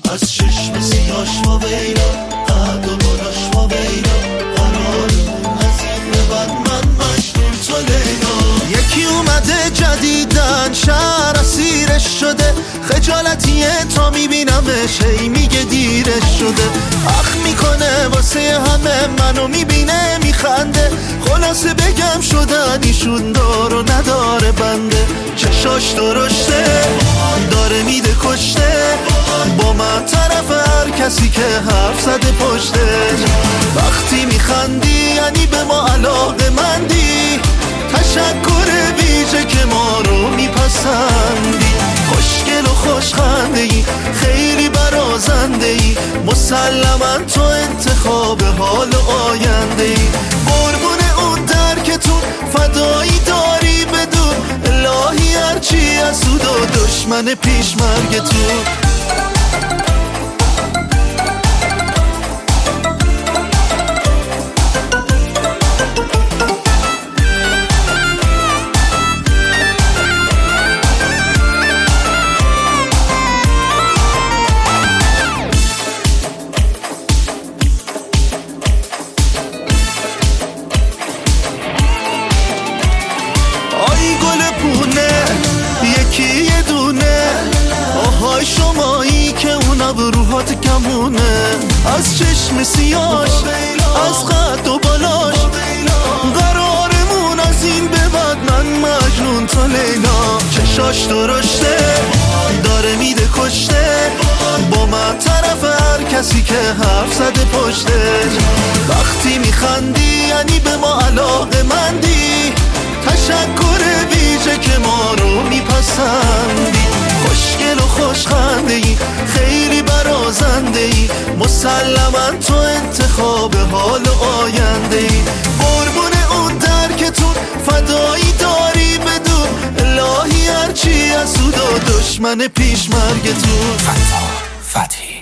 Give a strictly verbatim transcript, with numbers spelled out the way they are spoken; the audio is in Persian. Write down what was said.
از چشم سیاش و ویلا، قد و بالاش و ویلا، قرار از این به بعد من مجنون تو لیلا. یکی اومده جدیدن شهر اسیرش شده، خجالتیه تا میبینمش هی میگه دیرش شده. اخ میکنه واسه همه منو میبینه میخنده، خلاصه بگم شدن ایشون دار و نداره بنده. چشاش درشته داره میده کشته، با من طرف هر کسی که حرف زده پشتش. وقتی میخندی یعنی به ما علاقه مندی، تشکر ویژه که ما رو میپسندی. خوشگل و خوشخنده ای خیلی برازنده ای، مسلما تو انتخاب حال آینده ای. قربون اون درکتون فدایی داری بدون، الهی هرچی از سود و دشمن پیش مرگتون. یکی یه دونه آهای شمایی که اون ابروهات کمونه، از چشم سیاش از قد و بالاش، قرارمون از این به بعد من مجنون تا لیلا. چشاش درشته داره میده کشته، با من طرف هر کسی که حرف زده پشتش. وقتی میخندی یعنی به ما علاقه مندی، تشکر ویژه که ما رو میپسندی. خوشگل و خوشخنده ای خیلی برازنده ای، مسلما تو انتخاب حال آینده ای. قربون اون درکتون فدایی داری بدون، الهی هرچی از سود و دشمن پیش مرگتون. فتا فتحی